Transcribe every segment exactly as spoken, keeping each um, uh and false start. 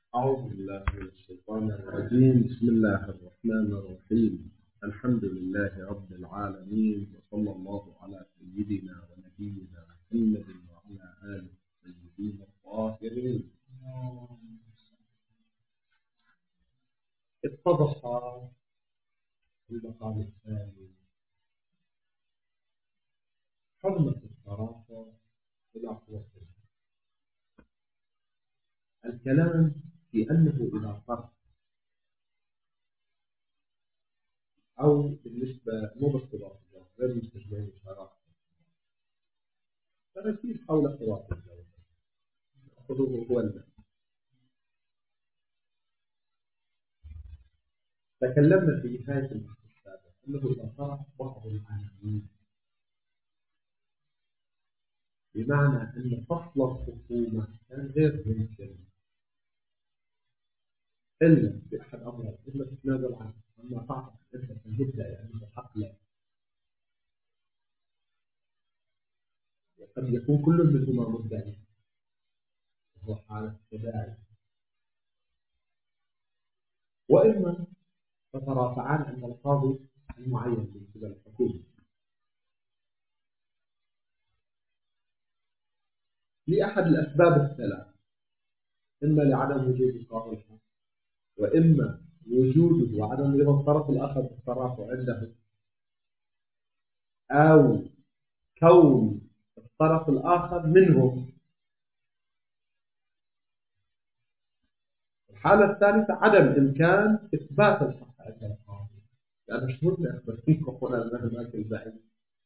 أعوذ بالله من الشيطان الرجيم. بسم الله الرحمن الرحيم. الحمد لله رب العالمين، وصلى الله على سيدنا ونبينا محمد وعلى آله الطيبين الطاهرين. اتضح في المقام الثاني حرمة الصرافة إلى قوته. الكلام في أنه إذا صرف أو بالنسبة مو باختلاف غير مستجمعين الصرافة، فنسير حول اختلاف الزوج. خذوه هو المعنى. تكلمنا في نهاية البحث السابق أنه إذا صرف بعض العناوين، بمعنى أن فصل الخصومة كان غير ممكن إلا بأحد أمرين: إما تتنازل عنه، أما تعرف أنت تهدأ يعني حق له، وقد يكون كل منهما مدعي وهو حالة تداعي، وإما تترافعان عند القاضي المعين من قبل الحكومة لأحد الأسباب الثلاث: إما لعدم وجود قاضي الحق، وإما وجوده وعدم رضا الطرف الآخر بالترافع عنده، أو كون الطرف الآخر منهم. الحالة الثالثة عدم إمكان إثبات الحق عند القاضي، لأن شهودنا أثبت فيكم هنا أنه هناك البعيد.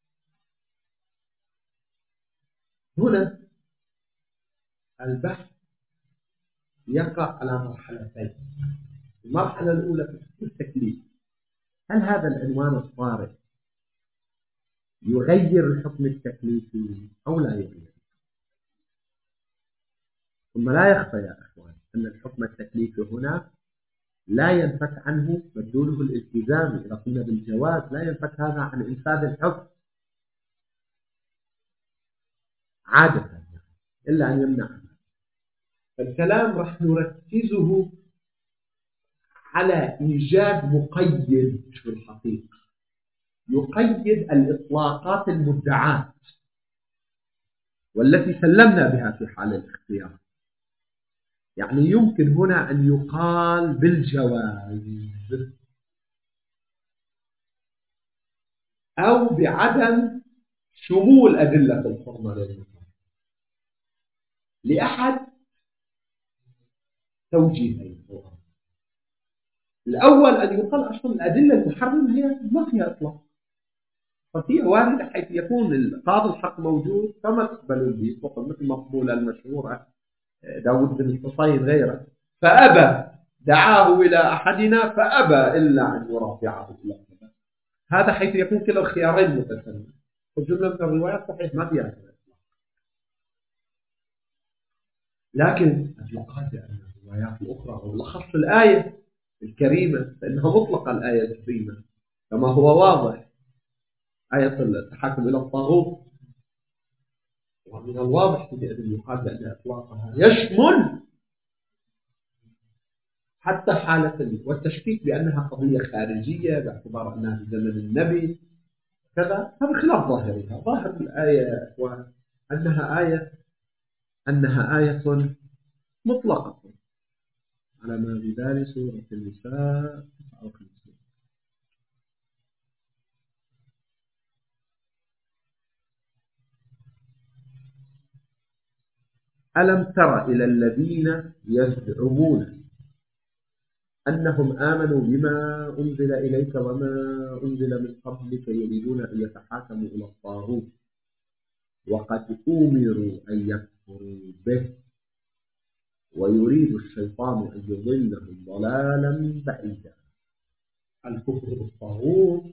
هنا البحث يقع على مرحلتين. المرحلة الأولى في التكليف: هل هذا العنوان الطارئ يغير الحكم التكليفي أو لا يغير؟ ثم لا يخفى يا أخوان أن الحكم التكليفي هنا لا ينفك عنه مدلوله الالتزامي. إذا قلنا بالجواز لا ينفك هذا عن إنفاذ الحكم عادة إلا أن يمنع عنه. فالكلام راح نركزه على إيجاد مقيد في الحقيقة يقيد الإطلاقات المدعاة والتي سلمنا بها في حال الاختيار. يعني يمكن هنا أن يقال بالجواز أو بعدم شمول أدلة الحرمة للمطلق لأحد توجيهين. الأول أن يقال أصلا الأدلة المحرمة هي ما فيها إطلاق، فهي واردة حيث يكون قاضي الحق موجود فما تقبلون به، مثل مقبولة المشهورة داود بن الحصين غيره، فأبى دعاه إلى أحدنا فأبى إلا أن يرافعه إلى كذا. هذا حيث يكون كلا الخيارين متسنة، والجملة من الروايات صحيح ما فيها كذا. لكن أطلقات أن الروايات الأخرى وبالأخص الآية الكريمة فإنها مطلقة. الآية الكريمة كما هو واضح آية التحاكم إلى الطاغوت، ومن الواضح في أن يقال بأن إطلاقها يشمل حتى حالة والتشكيك بأنها قضية خارجية باعتبار أنها في زمن النبي كذا. هذا خلاف ظاهرها. ظاهر الآية وأنها آية أنها آية مطلقة على ما في ذلك سورة النساء تسعة وخمسين. ألم تر إلى الذين يزعمون أنهم آمنوا بما أنزل إليك وما أنزل من قبلك يريدون أن يتحاكموا إلى الطاغوت وقد أمروا أن يكفروا به ويريد الشيطان أن يضلهم ضلالا بعيدا. الكفر بالطاغوت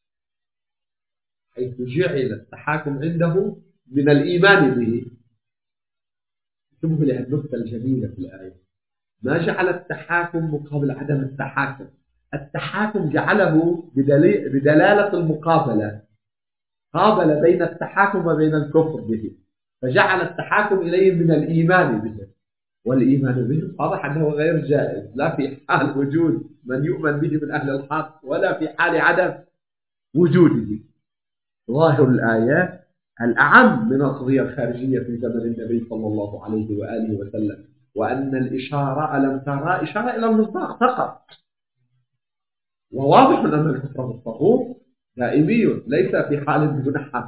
حيث جعل التحاكم عنده من الإيمان به. انتبهوا لهذه النقطة الجميلة في الآية: ما جعل التحاكم مقابل عدم التحاكم، التحاكم جعله بدلالة المقابلة، قابل بين التحاكم وبين الكفر به، فجعل التحاكم إليه من الإيمان به. والإيمان بهم واضح أنه غير جائز، لا في حال وجود من يؤمن به من أهل الحق ولا في حال عدم وجوده. ظاهر الآيات الأعم من القضية الخارجية في زمن النبي صلى الله عليه وآله وسلم، وأن الإشارة ألم ترى إشارة إلى المصداق فقط، وواضح أن الكفر بالطاغوت دائمي ليس في حال منحة،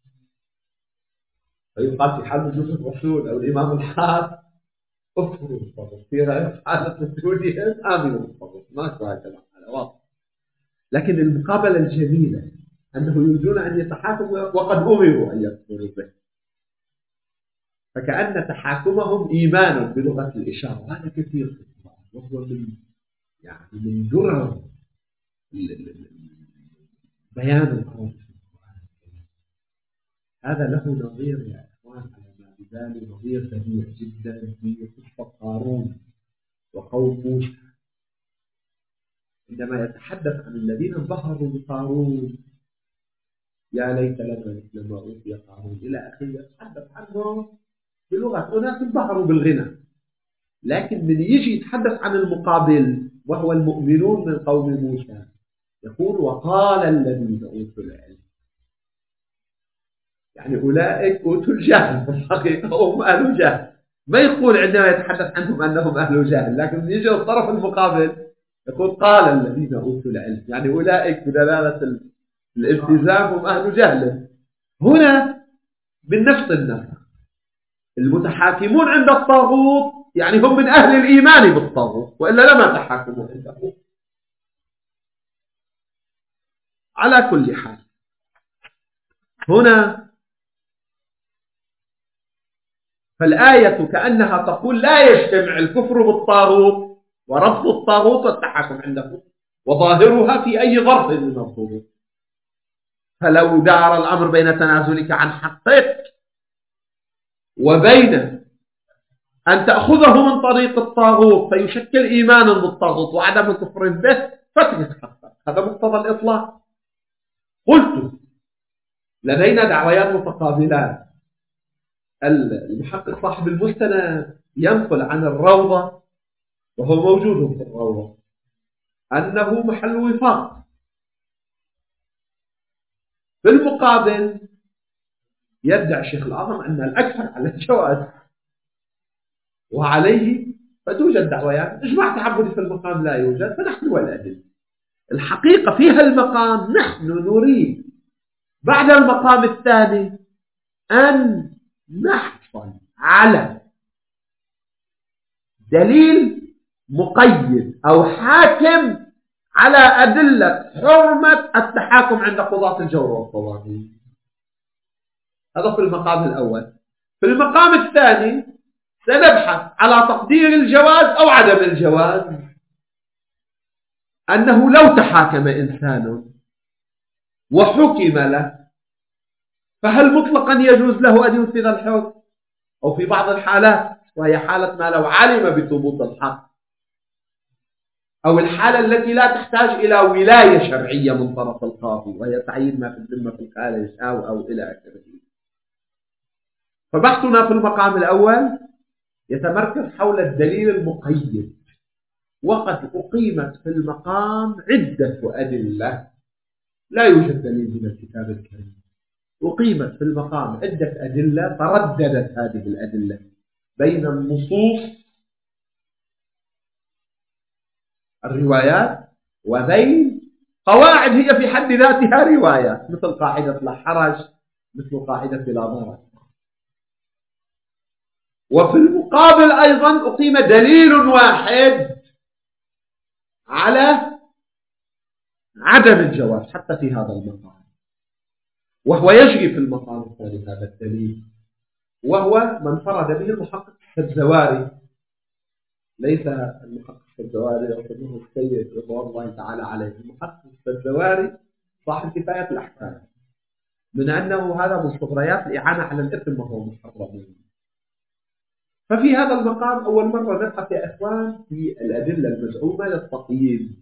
فيقال في حال وجود الرسول أو الإمام الحاد اكفروا بالطاغوت، في غير حالة وجودهم آمنوا بالطاغوت، ما هكذا على واضح. لكن المقابلة الجميلة أنه يريدون أن يتحاكموا وقد أمروا أن يكفروا به، فكأن تحاكمهم إيمان بلغة الإشارة، وهذا كثير في القرآن، وهو من يعني من درر بيان القرآن. هذا له نظير يا إخوان على ما بذلك، نظير بديع جدا في قصة قارون وقوم موسى، عندما يتحدث عن الذين انبهروا بقارون، يا ليت لنا مثل ما أوتي قارون إلى آخره، يتحدث عنه بلغة أناس انبهروا بالغنى. لكن من يجي يتحدث عن المقابل وهو المؤمنون من قوم موسى يقول وقال الذين أوتوا العلم، يعني أولئك أوتوا الجهل في الحقيقة، هم أهل جهل. ما يقول عندما يتحدث عنهم أنهم أهل جهل، لكن من يجي الطرف المقابل يقول قال الذين أوتوا العلم، يعني أولئك بدلالة الالتزام هم أهل جهل. هنا بالنفس النفس المتحاكمون عند الطاغوت يعني هم من أهل الإيمان بالطاغوت، وإلا لما تحاكموا عنده. على كل حال هنا فالآية كأنها تقول لا يجتمع الكفر بالطاغوت ورفض الطاغوت والتحاكم عنده، وظاهرها في أي ظرف من الظروف. فلو دار الأمر بين تنازلك عن حقك وبين أن تأخذه من طريق الطاغوت فيشكل إيمانا بالطاغوت وعدم كفر به فترك حقك، هذا مقتضى الإطلاق. قلت لدينا دعويات متقابلات. المحقق صاحب المستند ينقل عن الروضة وهو موجود في الروضة أنه محل وفاق. في المقابل يدعي الشيخ الأعظم أن الأكثر على الجواز، وعليه فتوجد دعويات إجماع تعبدي في المقام لا يوجد، فنحن والأدلة. الحقيقة في هالمقام نحن نريد بعد المقام الثاني أن نحصل على دليل مقيد أو حاكم على أدلة حرمة التحاكم عند قضاة الجور والطواغيت. هذا في المقام الأول. في المقام الثاني سنبحث على تقدير الجواز أو عدم الجواز، أنه لو تحاكم إنسان وحكم له فهل مطلقا يجوز له أن ينفذ الحكم، أو في بعض الحالات وهي حالة ما لو علم بثبوت الحق، أو الحالة التي لا تحتاج إلى ولاية شرعية من طرف القاضي وهي تعيين ما في الذمة في الخارج أو أو إلى آخره. فبحثنا في المقام الأول يتمركز حول الدليل المقيد، وقد أقيمت في المقام عدة أدلة، لا يوجد دليل من الكتاب الكريم. أقيمت في المقام عدة أدلة ترددت هذه الأدلة بين النصوص الروايات وبين قواعد هي في حد ذاتها روايات، مثل قاعدة لا حرج، مثل قاعدة لا ضرر. وفي المقابل أيضا أقيم دليل واحد على عدم الجواز حتى في هذا المقام، وهو يجري في المقام الثاني هذا الدليل، وهو من فرد به المحقق الزواري. ليس المحقق الزواري يقصده السيد رضوان الله تعالى عليه، المحقق الزواري صاحب كفاية الأحكام، من أنه هذا من صغريات الإعانة على الإثم وهو محرم. ففي هذا المقام أول مرة نبحث يا إخوان في الأدلة المزعومة للتقييد.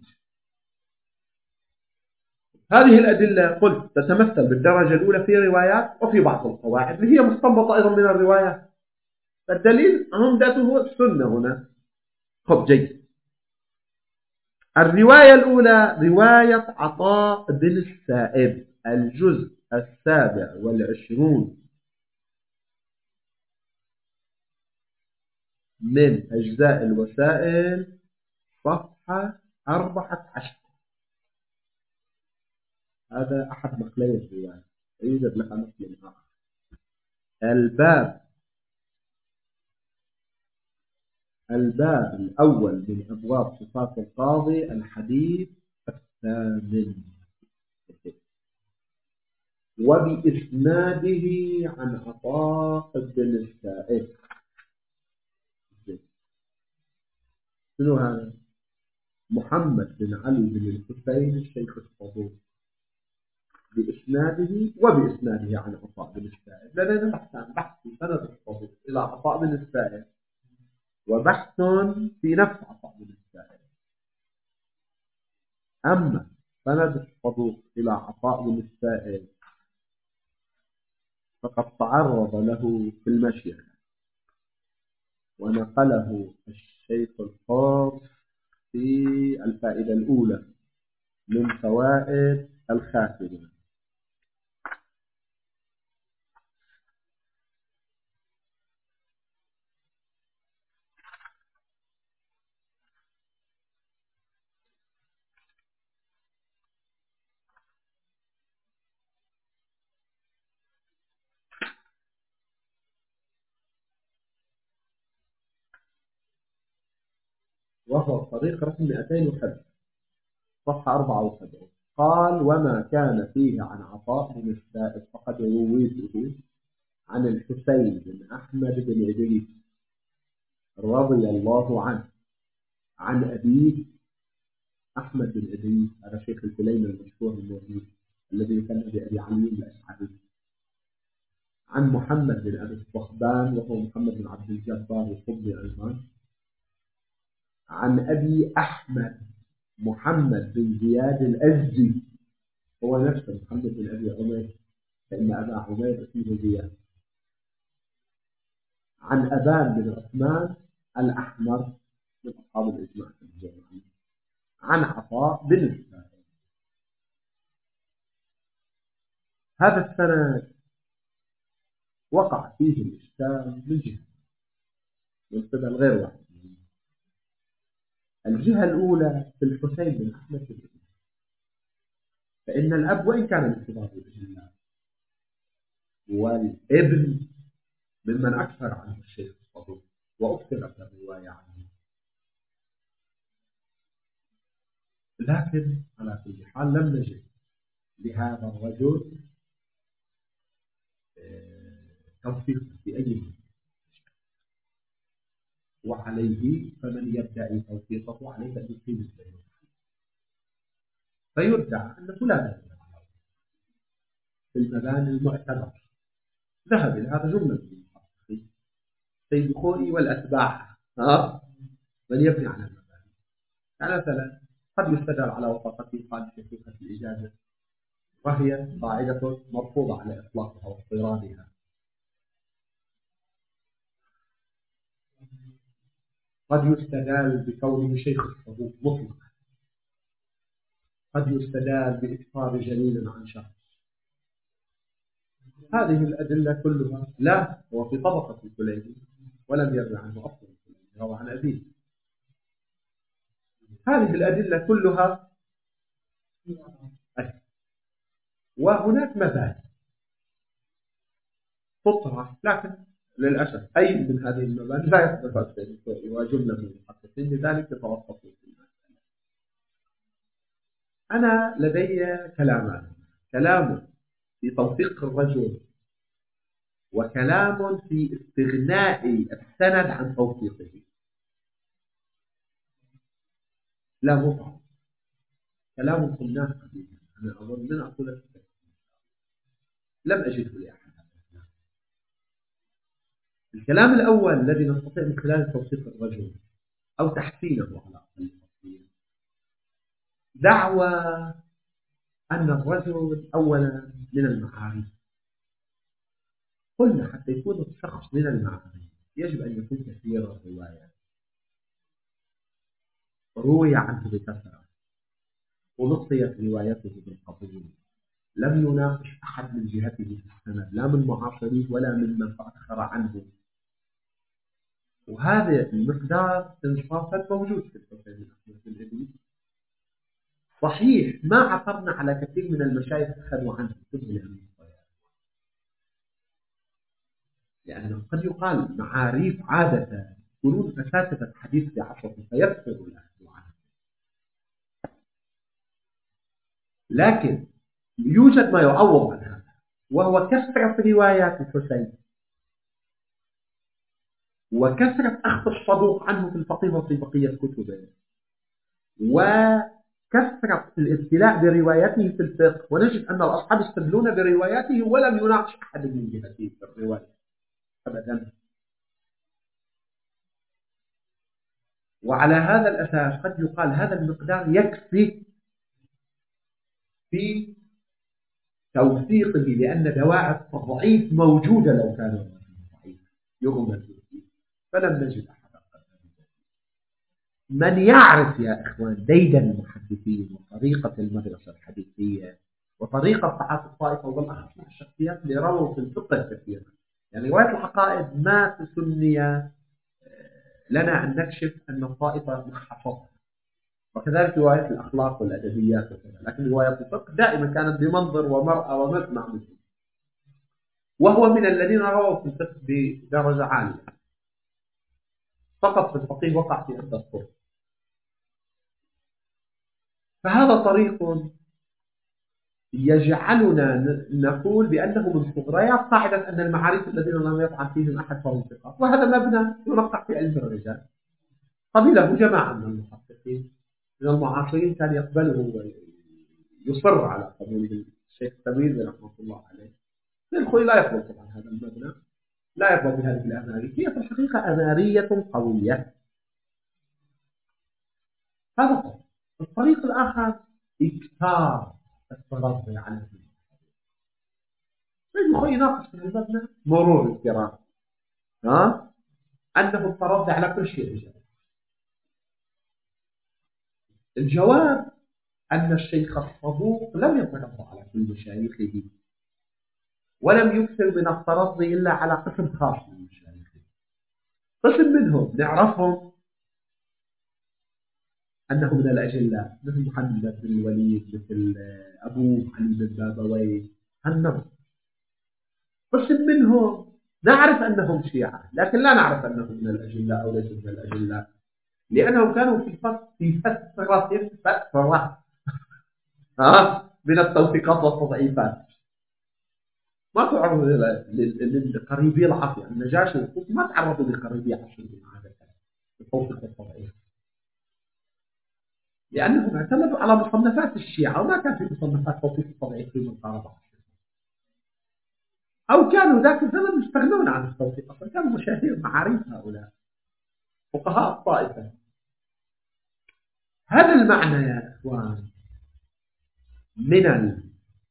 هذه الأدلة قلت تتمثل بالدرجة الأولى في روايات وفي بعض القواعد اللي هي مستنبطة أيضا من الروايات. فالدليل عمدته السنة هنا. خب جيد. الرواية الأولى رواية عطاء بن السائب، الجزء السابع والعشرون من أجزاء الوسائل، صفحة أربعة عشر. هذا أحد نقلي الرواية، يوجد لها نقل آخر. الباب الباب الأول من أبواب صفات القاضي، الحديث الثامن، وبإسناده عن عطاء بن السائب. شنو هذا؟ محمد بن علي بن الحسين الشيخ الصدوق، بإسناده وبإسناده عن عطاء بن السائب. لدينا بحثان، بحث في سند الصدوق إلى عطاء بن السائب، وبحث في نفس عطاء بن السائب. أما سند الصدوق إلى عطاء بن السائب فقد تعرض له في المشيخة، ونقله الشيخ الخاص في الفائدة الأولى من فوائد الخاتمة. وهو طريق رقم مئتين وخمسة، صفحة أربعة وسبعين. قال: وما كان فيه عن عطاء بن السائب فقد رويته عن الحسين بن أحمد بن إدريس رضي الله عنه، عن أبيه أحمد بن إدريس، هذا شيخ الكليم المشهور الموجود الذي كان بأبي علي الأشعري، عن محمد بن أبي الصخبان وهو محمد بن عبد الجبار القبي أيضا، عن أبي أحمد محمد بن زياد الأزدي، هو نفسه محمد بن أبي عمير، فإن أبا عمير اسمه زياد، عن أبان بن عثمان الأحمر من أصحاب الإجماع، عن عطاء بن السائب. هذا السند وقع فيه الإشكال من جهة، من قبل غير واحد. الجهة الأولى في الحسين بن أحمد بن إدريس، فإن الأب وإن كان من كبار الأجلاء والابن ممن أكثر عنه الشيخ الصدوق وأكثرت الرواية عنه، لكن على كل حال لم نجد لهذا الرجل توفيق في أي مكان، وعليه فمن يدعي توفيقه عليه أن يقيم الدليل، فيدعى أن فلان في المباني المعتبرة ذهب إلى هذا جملة من المحققين، سيد خوئي والأتباع، ها من يبني على المباني. يعني مثلا قد يستدل على وثاقته قال شيخوخة الإجازة، وهي قاعدة مرفوضة على إطلاقها واضطرادها. قد يستدل بكونه شيخ الصدوق مطلقا، قد يستدل بإكثار جليل عن شخص. هذه الأدلة كلها لا هو في طبقة الكليني ولم يروي عنه أصلا، روى عن أبيه. هذه الأدلة كلها أي. وهناك مبادئ تطرح، لكن للأسف أي من هذه المبادئ لا يثبت السيد وجملة من المحققين، لذلك يتوسطوا في المسألة. أنا لدي كلامان: كلام في توثيق الرجل، وكلام في استغناء السند عن توثيقه. لا مطعم كلام قلناه قبيلا، أنا أظن من أقول لم أجده لأحد. الكلام الأول الذي نستطيع من خلال توثيق الرجل أو تحسينه على أقل التقدير، دعوى أن الرجل أولا من المعارف. قلنا حتى يكون الشخص من المعارف يجب أن يكون كثير الروايات، روي عنه بكثرة ولقيت روايته بالقبول، لم يناقش أحد من جهته في السند، لا من معاصريه ولا ممن تأخر عنه. وهذا المقدار إنصافا موجود في الحسين بن أحمد الإبلي. صحيح ما عثرنا على كثير من المشايخ أخذوا عنه كتب، لأنه قد يقال معاريف عادة يكونون أساتذة حديث بعصره فيكثر الأخذ عنه، لكن يوجد ما يعوض عن هذا، وهو كثرة روايات الحسين وكثرة أخذ الصدوق عنه في الفقيه وفي بقية كتبه، وكثرة الابتلاء برواياته في الفقه. ونجد أن الأصحاب يستدلون برواياته ولم يناقش أحد من جهته في الرواية أبدا. وعلى هذا الأساس قد يقال هذا المقدار يكفي في توثيقه، لأن دواعي التضعيف موجودة لو كان ضعيف يغمز فيه، فلم نجد أحد. من يعرف يا إخوان ديدن المحدثين وطريقة المدرسة الحديثية وطريقة صحافة الطائفة، وبالأخص مع الشخصيات اللي رووا في الفقه كثيرا، يعني رواية العقائد ما تسني لنا أن نكشف أن الطائفة محفظة، وكذلك رواية الأخلاق والأدبيات وكذا، لكن رواية الفقه دائما كانت بمنظر ومرأة ومسمع منه، وهو من الذين رووا في الفقه بدرجة عالية، فقط في الفقيه وقع في عدة طرق. فهذا طريق يجعلنا نقول بأنه من صغريات قاعدة أن المعارف الذين لم يطعن فيهم أحد فهم ثقات، وهذا مبنى ينقح في علم الرجال قبله جماعة من المحققين من المعاصرين كان يقبله ويصر على قبوله. الشيخ التميمي رحمه الله عليه الخوي لا يقبل طبعا هذا المبنى، لا يقبل بهذه الأمارية، هي في الحقيقة أمارية قوية. هذا طريق. الطريق الآخر إكثار الترضي على الدين. الخوي ناقش في المبنى مرور الكرام ها أنه الترضي على كل شيء رجال. الجواب أن الشيخ الصدوق لم يترضى على كل مشايخه، ولم يكثر من الترضي إلا على قسم خاص من مشايخه. قسم منهم نعرفهم أنه من الأجلاء، مثل محمد بن الوليد، مثل أبوه علي بن بابويه، هالنوع. قسم منهم نعرف أنهم شيعة، لكن لا نعرف أنهم من الأجلاء أو ليسوا من الأجلاء، لأنهم كانوا في فترة في فترة فترة ها من التوثيقات والتضعيفات، ما تعرضوا لقريبي العصر. يعني النجاشي والكوفي ما تعرضوا لقريبي عصرهم عادة التوثيق والتضعيف، لأنهم اعتمدوا على مصنفات الشيعة وما كان في مصنفات توثيق التضعيف في من قارب عصرهم، أو كانوا ذاك الزمن يستغنون عن التوثيق أصلا، كانوا مشاهير معاريف هؤلاء فقهاء الطائفة. هذا المعنى يا إخوان من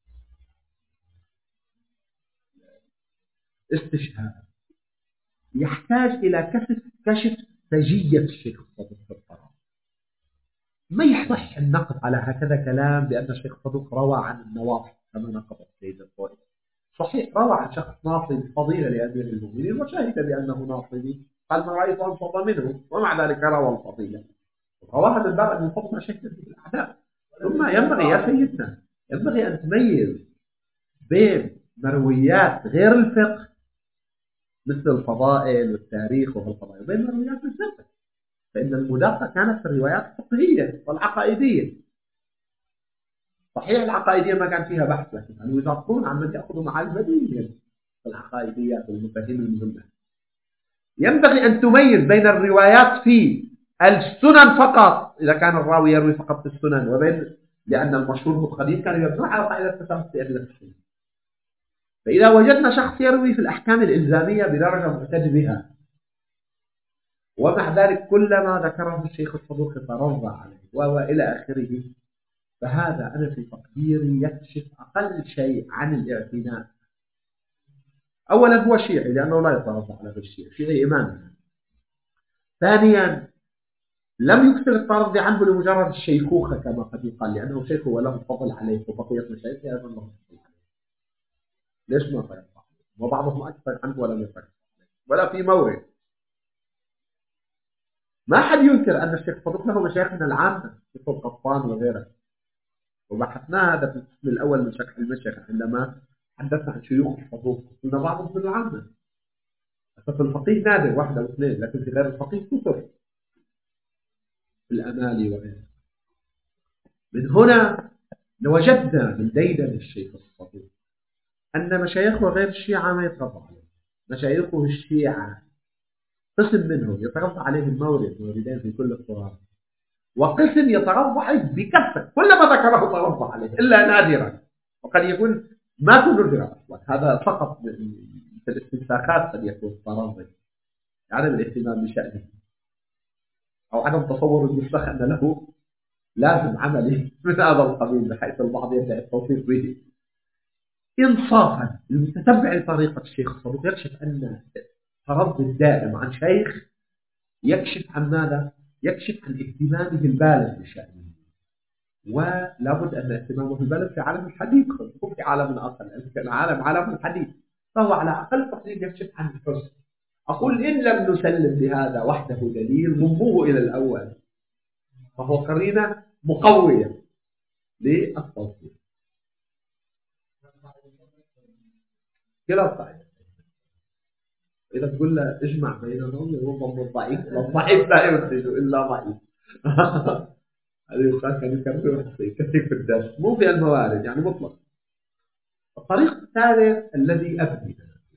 الاستشهاد يحتاج إلى كشف كشف سجية الشيخ الصدوق في القرآن. ما يصح النقد على هكذا كلام بأن الشيخ الصدوق روى عن النواصب كما نقض السيد الطويل. صحيح روى عن شخص ناصبي فضيلة لأمير المؤمنين وشهد بأنه ناصبي، قال ما رأيت أنصب منه، ومع ذلك روى الفضيلة، رواها من باب أن يحط مشاكل في الأعداء. ثم ينبغي يا سيدنا ينبغي أن تميز بين مرويات غير الفقه مثل الفضائل والتاريخ والقضايا وبين مرويات الفقه، فإن المداقة كانت في الروايات الفقهية والعقائدية. صحيح العقائدية ما كان فيها بحث، لكن كانوا يدقون عن من يأخذوا مع البديهية العقائديات والمفاهيم المهمة. ينبغي أن تميز بين الروايات في السنن فقط إذا كان الراوي يروي فقط في السنن، وبين لأن المشهور القديم كان يبنون على قاعدة تسامح في أدلة السنن. فإذا وجدنا شخص يروي في الأحكام الإلزامية بدرجة معتد بها، ومع ذلك كلما ذكره الشيخ الصدوق ترضى عليه وإلى آخره، فهذا أنا في تقديري يكشف أقل شيء عن الاعتناء أولا هو شيعي لأنه لا يترضى على الشيعي، شيعي إمامي. ثانيا لم يكثر الترضي عنه لمجرد الشيخوخة كما قد يقال، لأنه شيخ وله الفضل عليه وبقية مشايخه أيضا لهم الفضل عليه. ليش ما ترضى؟ وبعضهم أكثر عنه ولم يترضى ولا في مورد. ما حد ينكر أن الشيخ صدوق له مشايخنا العامة مثل القطان وغيره، وبحثنا هذا في القسم الأول من شرح المشايخ عندما حدثنا عن شيوخ الصدوق، قلنا بعضهم من العامة. في الفقيه نادر واحد أو اثنين، لكن في غير الفقيه كثر في الأمالي وغيره. من هنا وجدنا من ديدن الشيخ الصدوق أن مشايخه غير الشيعة ما يترضى عليه. مشايخه الشيعة قسم منهم يترضى عليه المورد موردين في كل التراث، وقسم يترضى عليه بكثرة، كلما ذكره ترضى عليه إلا نادرا، وقد يكون ما تنذر أصلا. هذا فقط في الاستنساخات قد يكون ترضي، عدم الاهتمام بشأنه أو عدم تصور المسلخ أن له لازم عملي من هذا القبيل، بحيث البعض يبدأ التوثيق به. إنصافا المتتبع لطريقة الشيخ الصدوق يكشف أن الترضي الدائم عن شيخ يكشف عن ماذا؟ يكشف عن اهتمامه البالغ بشأنه، ولا بد أن اهتمامه البالغ في عالم الحديث، خصوصا في عالم آخر، العالم عالم الحديث، فهو على أقل تقدير يكشف عن الحسن. أقول إن لم نسلم بهذا وحده دليل ضموه إلى الأول، فهو قرينة مقوية للتوثيق. كلا الطائفة إذا تقول له اجمع بينهم يضم الضعيف، الضعيف لا ينتج إلا ضعيف. هذه يقال كان يكرر كثير في الدرس، مو في الموارد يعني مطلق. الطريق الثالث الذي أبني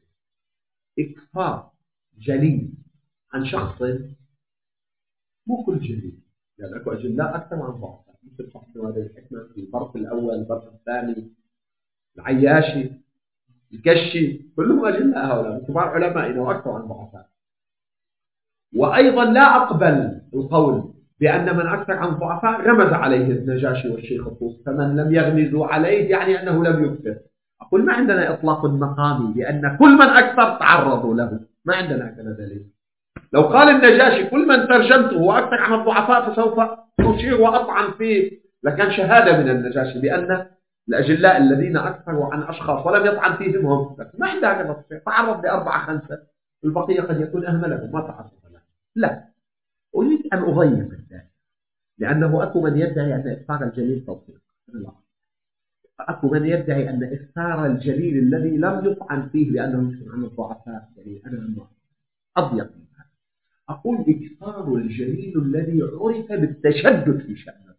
إكثار جليل عن شخص، مو كل جليل، يعني أكو أجلاء أكثر عن بعض، مثل صاحب هذه الحكمة في البرق الأول، البرق الثاني، العياشي، الكشي، كلهم أجلاء هؤلاء من كبار علمائنا وأكثر عن ضعفاء. وأيضا لا أقبل القول بأن من أكثر عن ضعفاء غمز عليه النجاشي والشيخ الطوسي، فمن لم يغمزوا عليه يعني أنه لم يكثر. أقول ما عندنا إطلاق مقامي لأن كل من أكثر تعرضوا له، ما عندنا هكذا دليل. لو قال النجاشي كل من ترجمته وأكثر عن الضعفاء فسوف أشير وأطعن فيه، لكان شهادة من النجاشي بأن الأجلاء الذين أكثروا عن أشخاص ولم يطعن فيهم هم، لكن ما عنده هكذا، تعرض لأربعة خمسة، البقية قد يكون أهملهم ما تعرض له. لا، أريد أن أضيق الذات، لأنه أكو من يدعي أن إكثار الجليل توثيق، لا، أكو من يدعي أن إكثار الجليل الذي لم يطعن فيه لأنه يكثر عن الضعفاء، يعني أنا أضيق من هذا. أقول إكثار الجليل الذي عرف بالتشدد في شأنه،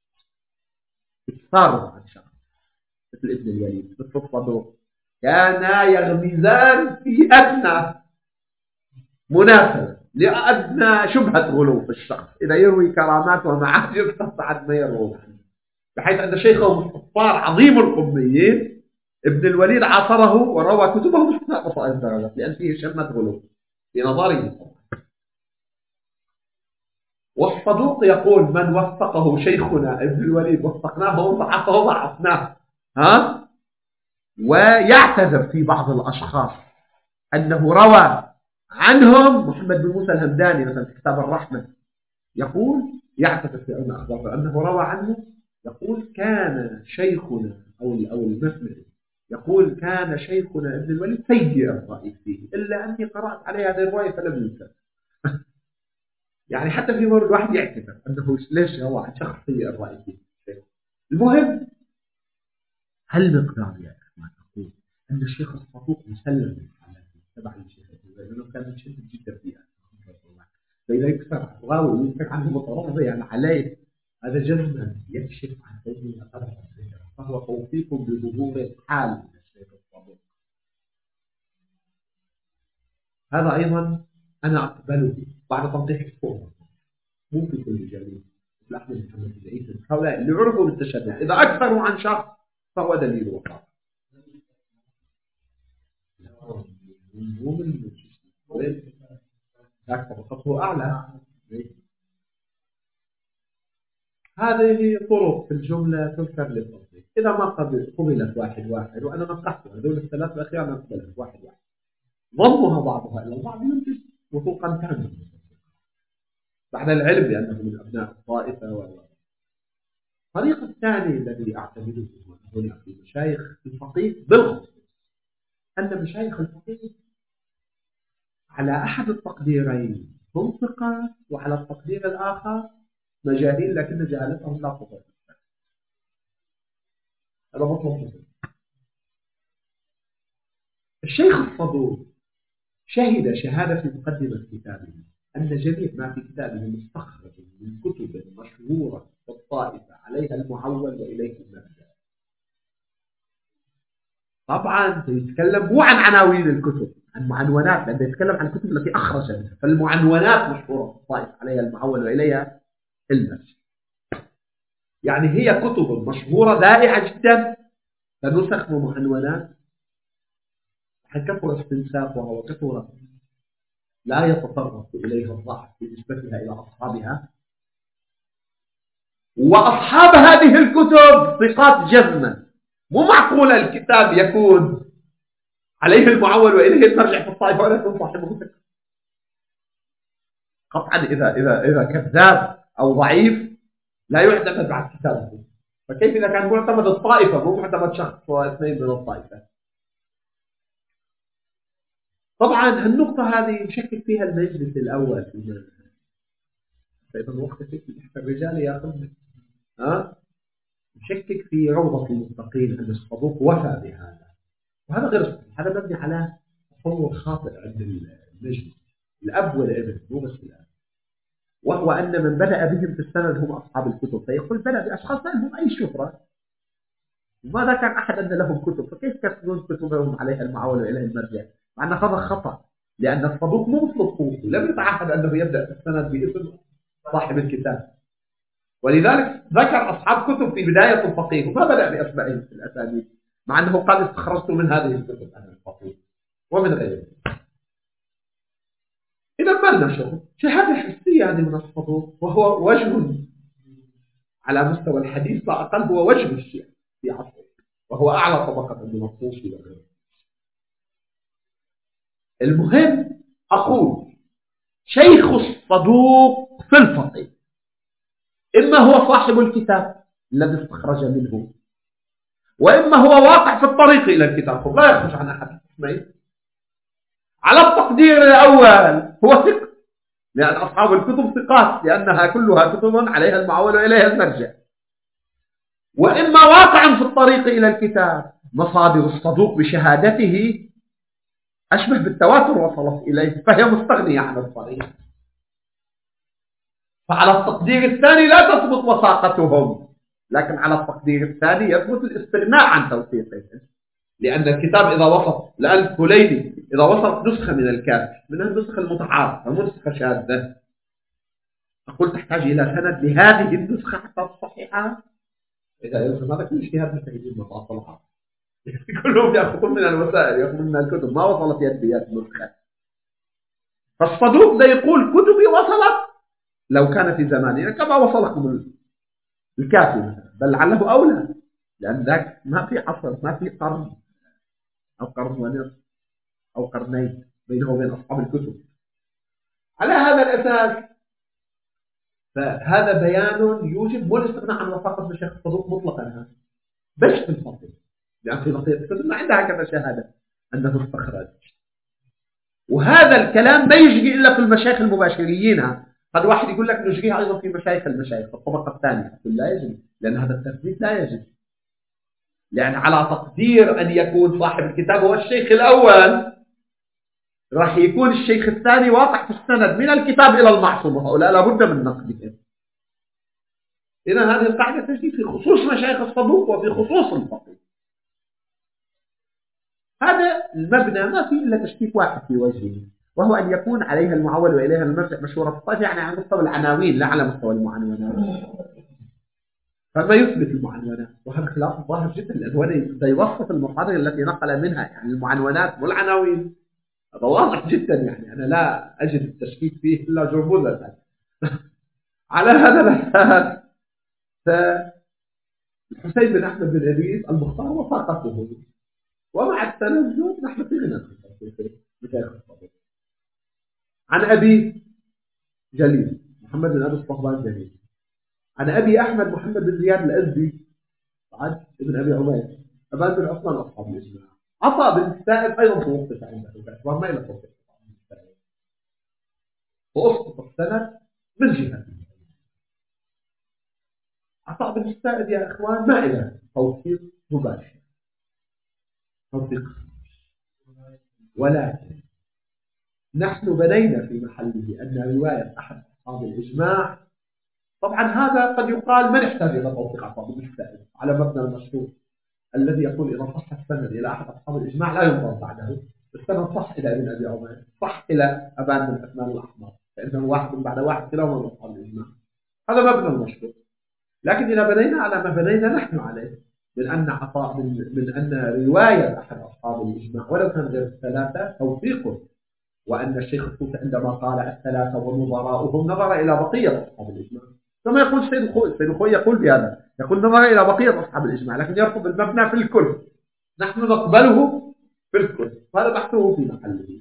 إكثاره عن شأنه، مثل ابن الوليد، مثل الصدوق، كانا يغمزان في أدنى مناسبة لأدنى شبهة غلو في الشخص، إذا يروي كرامات ومعاجب تصعد ما يروي عنه، بحيث أن شيخه مستطار عظيم القميين ابن الوليد عاصره وروى كتبه باستثناء قصائد الدرجات، لأن فيه شمة غلو في نظري. والصدوق يقول من وثقه شيخنا ابن الوليد وثقناه وضعفه ضعفناه، ها؟ ويعتذر في بعض الأشخاص أنه روى عنهم، محمد بن موسى الهمداني مثلا في كتاب الرحمة يقول يعتذر في علم أخباره أنه روى عنه، يقول كان شيخنا أو أو المسند يقول كان شيخنا ابن الوليد سيء الرأي فيه، إلا أني قرأت عليه هذه الرواية فلم ينسى. يعني حتى في مورد واحد يعتذر أنه ليش هو عن شخص سيء الرأي فيه. المهم هل مقدار يا أخوان أقول أن الشيخ الصدوق مسلم على تبع الشيخ لأنه كان مشدد جدا فيها، فإذا يكثر راوي يكثر عنه مترضيا عليه، هذا جزما يكشف عن تجميع قدر السيرة، فهو توثيق بظهور حال الشيخ الصدوق. هذا أيضا أنا أقبله بعد تنقيح الصورة، مو في كل جليل مثل أحمد محمد العيسى، هؤلاء اللي عرفوا بالتشدد إذا أكثروا عن شخص فهو دليل وقع. مو من ذاك طبقته أعلى. هذه طرق في الجملة تذكر للتصديق، إذا ما قبلت واحد واحد وأنا نقحت هذول الثلاث الأخيار نقبلها واحد واحد. ضمها بعضها إلى البعض ينتج وثوقا كاملا بعد العلم بأنه من أبناء الطائفة. والطريق الثاني الذي أعتمده هنا في مشايخ الفقيه بالخصوص أن مشايخ الفقيه على أحد التقديرين هم ثقات، وعلى التقدير الآخر مجاهيل لكن جهالتهم لا تضر. هذا مطلب. الشيخ الصدوق شهد شهادة في مقدمة كتابه أن جميع ما في كتابه مستخرج من كتب مشهورة والطائفة عليها المعول وإليه المرجع. طبعا يتكلم مو عن عناوين الكتب، عن معنونات، لأنه يتكلم عن الكتب التي أخرج منها، فالمعنونات مشهورة الطائفة عليها المعول وإليها المرجع. يعني هي كتب مشهورة ذائعة جدا فنسخ ومعنونات كثر استنساخها وكثر لا يتطرق إليها الضعف بنسبتها إلى أصحابها، وأصحاب هذه الكتب ثقات جزما. مو معقول الكتاب يكون عليه المعول وإليه المرجع في الطائفة ولا يكون صاحبه ثقة. قطعا إذا إذا إذا كذاب أو ضعيف لا يعتمد بعد كتابه، فكيف إذا كان معتمد الطائفة مو معتمد شخص واثنين من الطائفة؟ طبعا النقطة هذه يشكك فيها المجلس الأول في فإذا الوقت في الرجال يأخذ ها يشكك في روضة المتقين أن الصدوق وفى بهذا، وهذا غير صحيح. هذا مبني على تصور خاطئ عند المجلس الأب والابن مو بس الأب، وهو أن من بدأ بهم في السند هم أصحاب الكتب، فيقول بدأ بأشخاص ما لهم أي شهرة وماذا كان أحد أن لهم كتب، فكيف كتبون كتبهم عليها المعول وإليه المرجع؟ مع أن هذا خطأ، لأن الصدوق مو مثل الصوفي لم يتعهد أنه يبدأ في السند باسم صاحب الكتاب، ولذلك ذكر أصحاب كتب في بداية الفقيه وما بدأ بأسمائهم في الأسانيد، مع أنه قال استخرجت من هذه الكتب أنا الفقيه ومن غيره. إذا ما لنا شغل شهادة حسية يعني من الصدوق، وهو وجه على مستوى الحديث لا أقل، هو وجه الشيعة في عصره، وهو أعلى طبقة من الصوفي وغيره. المهم أقول شيخ الصدوق في الفقيه إما هو صاحب الكتاب الذي استخرج منه، وإما هو واقع في الطريق إلى الكتاب لا يخرج عن أحد اسمين. على التقدير الأول هو ثقة، لأن أصحاب الكتب ثقات لأنها كلها كتب عليها المعول وإليها المرجع، وإما واقع في الطريق إلى الكتاب. مصادر الصدوق بشهادته أشبه بالتواتر وصلت إليه فهي مستغنية عن الطريق. فعلى التقدير الثاني لا تثبت وثاقتهم، لكن على التقدير الثاني يثبت الاستغناء عن توثيقهم، لأن الكتاب إذا وصل لأن الكليني إذا وصلت نسخة من الكافي من النسخة المتعارفة مو نسخة شاذة، أقول تحتاج إلى سند لهذه النسخة حتى تصححها. إذا يلزم هذا كل اجتهاد مجتهدين مطلقات كلهم يأخذون من الوسائل يأخذون من الكتب ما وصلت يد بيد نسخة. فالصدوق ده يقول كتبي وصلت لو كان في زماننا كما وصلكم الكافي مثلا، بل لعله أولى لأن ذاك ما في عصر ما في قرن أو قرن ونصف أو قرنين بينه وبين أصحاب الكتب. على هذا الأساس فهذا بيان يوجب والاستغناء عن وثاقة الشيخ الصدوق مطلقا بس في الفصل، لأن في بقية الكتب ما عندها كذا شهادة أنه استخرج. وهذا الكلام ما يجري إلا في المشايخ المباشرين. قد واحد يقول لك نجريها أيضا في مشايخ المشايخ الطبقة الثانية، لا يجب، لأن هذا التثبيت لا يجب، لأن على تقدير أن يكون صاحب الكتاب هو الشيخ الأول راح يكون الشيخ الثاني واقع في السند من الكتاب إلى المعصوم، وهؤلاء لابد من نقدهم. إذا هذه القاعدة تجري في خصوص مشايخ الصدوق وفي خصوص الفقيه. هذا المبنى ما فيه إلا تشكيك واحد في وجهه، وهو أن يكون عليها المعول وإليها المرجع مشهورة في الطائفة، يعني على مستوى العناوين لا على مستوى المعنونات. فما يثبت المعنونات، وهذا خلاف ظاهر جدا، لأنه هذا يوصف المصادر التي نقل منها يعني المعنونات والعناوين. هذا واضح جدا، يعني أنا لا أجد التشكيك فيه إلا جربوزة. على هذا الأساس فالحسين بن أحمد بن إدريس المختار وثاقته، ومع التنزل نحن في غنى. بشيخ الصدوق. عن أبي جليل محمد بن أبي الصهبان جليل. عن أبي أحمد محمد بن زياد الأزدي عن ابن أبي عمير أبان بن عثمان أصحاب الإجماع. عطاء بن السائب أيضا توقف عنده باعتبار ما إلى توقف وأسقط السند من جهة. عطاء بن السائب يا إخوان ما إلى توثيق مباشر توثيق، ولكن نحن بنينا في محله أن رواية أحد أصحاب الإجماع، طبعا هذا قد يقال ما نحتاج إلى توثيق عطاء بن السائب على مبنى المشهور الذي يقول إذا صح السند إلى أحد أصحاب الإجماع لا ينظر بعده. السند صح إلى ابن أبي عمير، صح إلى أبان بن عثمان الأحمر، فإنه واحد بعد واحد كلاهما من أصحاب الإجماع. هذا مبنى المشهور. لكن إذا بنينا على ما بنينا نحن عليه من أن عطاء من, من أن رواية أحد أصحاب الإجماع ولو كان غير الثلاثة توثيق، وأن الشيخ الطوسي عندما قال الثلاثة ونظراؤهم نظر إلى بقية أصحاب الإجماع، كما يقول سيد الخوي. سيد الخوي يقول بهذا، يقول نظر إلى بقية أصحاب الإجماع لكن يرفض المبنى في الكل، نحن نقبله في الكل. هذا بحثه في محله.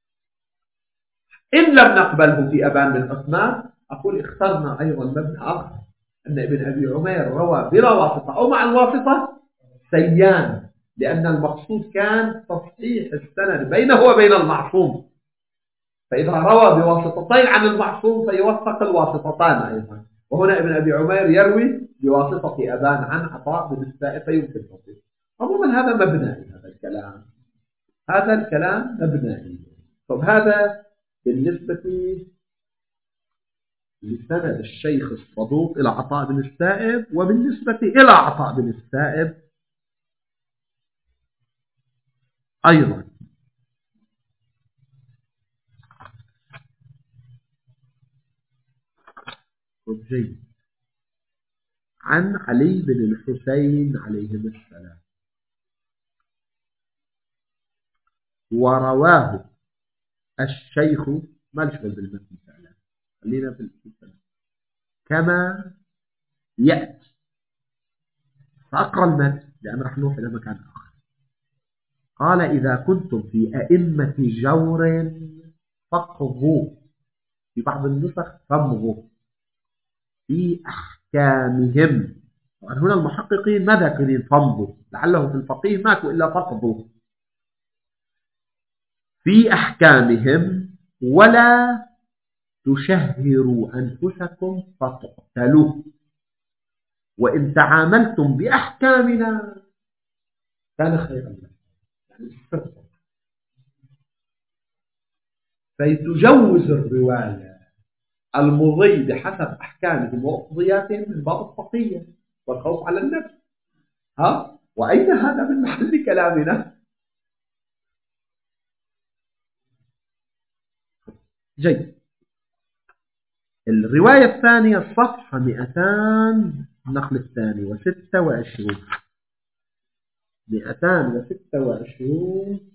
إن لم نقبله في أبان بن عثمان أقول اخترنا أيضا مبنى آخر أن ابن أبي عمير روى بلا واسطة أو مع الواسطة سيان، لأن المقصود كان تصحيح السند بينه وبين المعصوم، فإذا روى بواسطتين عن المعصوم فيوثق الواسطتان أيضا. وهنا ابن أبي عمير يروي بواسطة أبان عن عطاء بن السائب فيمكن تصحيح. عموما هذا مبنائي، هذا الكلام هذا الكلام مبنائي. طب هذا بالنسبة لسند الشيخ الصدوق إلى عطاء بن السائب. وبالنسبة إلى عطاء بن السائب أيضا جيد عن علي بن الحسين عليهم السلام، ورواه الشيخ ما نشغل بالمتن فعلا، خلينا في الكلام كما يأتي. فأقرأ المتن لأن رح نروح إلى مكان آخر. قال إذا كنتم في أئمة جور فقضوا، في بعض النسخ فمضوا في أحكامهم. طبعا هنا المحققين ماذا كانوا فمضوا، لعله في الفقيه ماكو إلا فقضوا في أحكامهم ولا تشهروا أنفسكم فتقتلوا، وإن تعاملتم بأحكامنا كان خيرا لكم. يعني فيتجوز الرواية المضي بحسب أحكامهم وأقضياتهم من باب التقية والخوف على النفس. ها؟ وأين هذا من محل كلامنا؟ جيد. الرواية الثانية صفحة مئتان النقل الثاني وستة وعشرون مئتان وستة وعشرون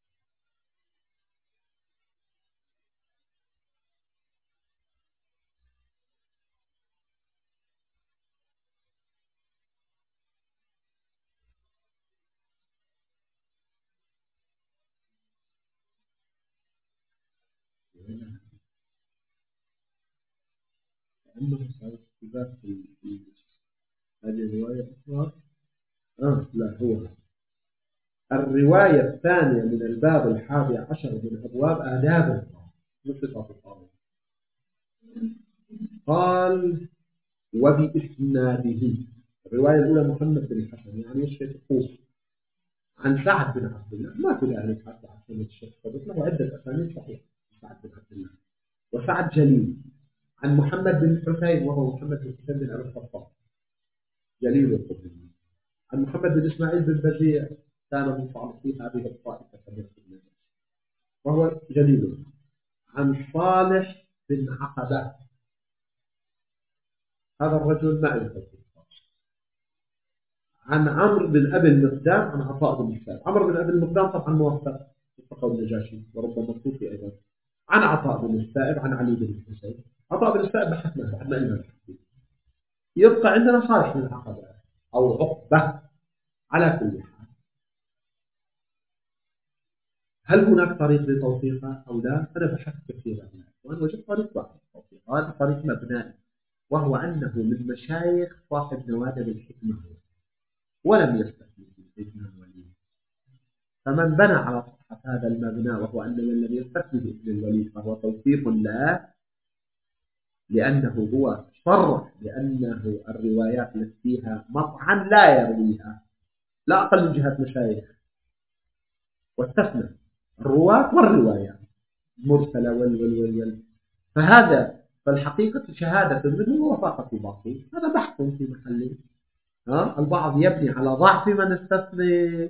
هذه الرواية أخرى. آه لا هو الرواية الثانية من الباب الحادي عشر من أبواب آداب نصفة القاضي. قال وبإسناده. الرواية الأولى محمد بن الحسن يعني الشيخ الطوسي عن سعد بن عبد الله، ما كل أهل الحديث عن الشيخ الطوسي له عدة أسانيد صحيحة. سعد بن عبد الله وسعد جليل عن محمد بن الحسين وهو محمد بن الحسين بن أبي الخطاب جليل القدري عن محمد بن إسماعيل بن بزيع كان من صالحين هذه الطائفة وهو جليل. عن صالح بن عقبة هذا الرجل ما يعرف. عن عمرو بن أبي المقدام عن عطاء بن السائب. عمرو بن أبي المقدام طبعا موفق اتقوا النجاشي وربما الصوفي أيضا. عن عطاء بن السائب عن علي بن الحسين. عطاء بن السائب بحثنا بعد ما إلنا يبقى عندنا صالح بن عقبة أو عقبة. على كل حال هل هناك طريق لتوثيقها أو لا؟ أنا بحثت كثيرا وأنا وجدت طريق واحد للتوثيق، هذا طريق مبنائي، وهو أنه من مشايخ صاحب نوادر الحكمة ولم يستثني في ابن الوليد. فمن بنى على صحة هذا المبنى وهو أن من لم يستثني ابن الوليد فهو توثيق له، لأنه هو صرح بأنه الروايات التي فيها مطعن لا يرويها، لا أقل من جهة مشايخ، واستثنى الرواة والروايات مرسلة وال وال وال وال فهذا فالحقيقة شهادة منه ووثاقة الباقي، هذا بحث في محله. ها البعض يبني على ضعف من استثني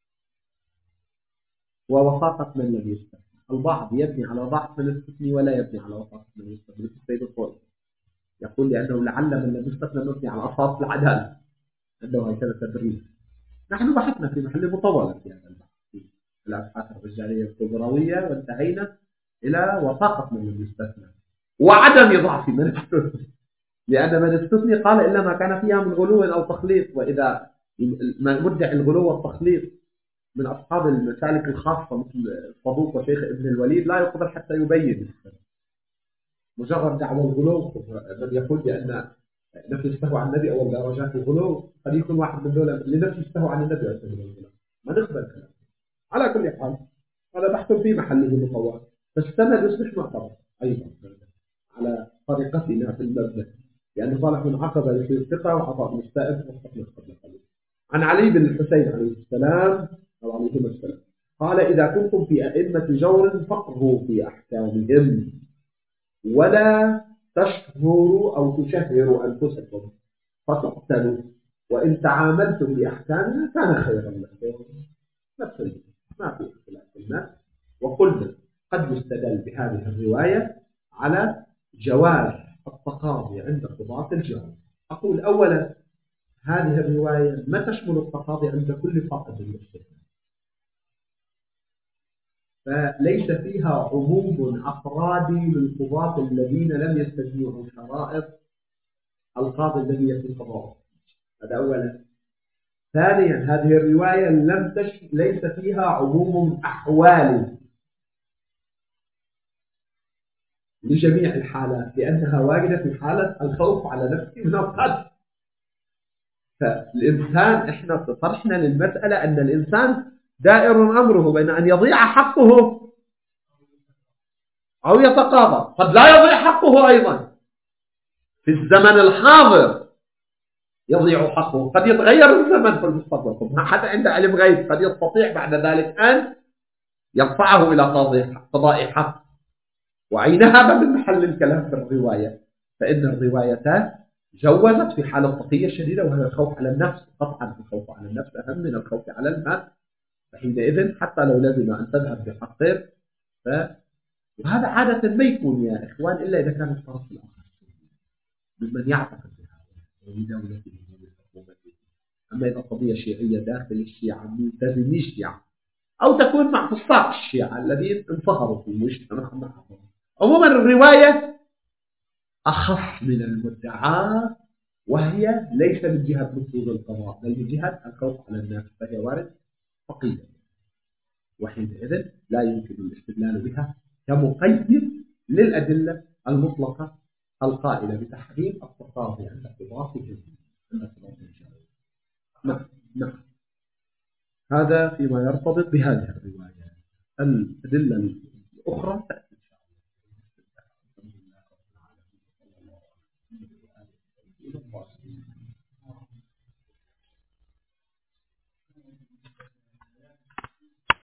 ووثاقة من لم يستثني، البعض يبني على ضعف من استثني ولا يبني على وثاقة من يستثني. السيد الخوئي يقول لأنه لعل من لم يستثني مبني على أساس العدالة، عنده هكذا تدريس. نحن بحثنا في محل مطولة في هذا البحث في الأبحاث الرجالية الكبروية، وانتهينا إلى وثاقة من لم يستثني وعدم ضعف من استثني، لأن من استثني قال إلا ما كان فيها من غلو أو تخليط، وإذا ما مدعي الغلو والتخليط من أصحاب المسالك الخاصة مثل الصدوق وشيخ ابن الوليد لا يقبل حتى يبين. مجرد دعوى الغلو، من يقول بأن نفي استهوى عن النبي أول درجات الغلو قد يكون واحد من دول لنفي استهوى عن النبي أو الغلو، ما نقبل كلام. على كل حال هذا بحث في محله مطول، فالسند يصبح معتبر أيضا على طريقتنا في المبنى، لأن صالح بن عقبة يصير ثقة وعطاء مستائب وصفنا قبل قليل. عن علي بن الحسين عليه السلام أو عليهم السلام قال: إذا كنتم في أئمة جور فقهوا في أحكامهم ولا تشهروا أو تشهروا أنفسكم فتقتلوا، وإن تعاملتم بأحكامها كان خيرا لكم. نفس الشيء ما في اختلاف في الناس. وقلنا قد يستدل بهذه الرواية على جواز التقاضي عند قضاة الجور. أقول أولا هذه الرواية ما تشمل التقاضي عند كل فاقد للشرك، فليس فيها عموم أفرادي للقضاة الذين لم يستجيبوا شرائط القاضي الذي يتم قضاءه. هذا أولا. ثانيا هذه الرواية لم تش... ليس فيها عموم أحوال لجميع الحالات، لأنها واجدة في حالة الخوف على نفسه من القتل. فالإنسان إحنا طرحنا للمسألة أن الإنسان دائر أمره بين أن يضيع حقه أو يتقاضى، قد لا يضيع حقه أيضا في الزمن الحاضر، يضيع حقه، قد يتغير الزمن في المستقبل، ما حتى عند علم غيب قد يستطيع بعد ذلك أن يرفعه إلى قضاء حق. وأين هذا من محل الكلام في الرواية؟ فإن الرواية جوزت في حالة تقية شديدة وهي الخوف على النفس. طبعا الخوف على النفس أهم من الخوف على المال، فحينئذ حتى لو لازم أن تذهب بحقه ف... وهذا عادة ما يكون يا إخوان إلا إذا كان الطرف الآخر ممن يعتقد بها ولدولته ولحكومته. أما إذا قضية شيعية داخل الشيعة ملتزمي الشيعة أو تكون مع فساق الشيعة الذين انصهروا في المجتمع معهم. عموما الرواية أخف من المدعاة، وهي ليس من جهة نفوذ القضاء بل من جهة الخوف على الناس، فهي وارد فقيدة، وحينئذ لا يمكن الاستدلال بها كمقيد للأدلة المطلقة القائلة بتحريم التقاضي عند قضاة الجنة. نعم نعم. هذا فيما يرتبط بهذه الرواية. الأدلة الأخرى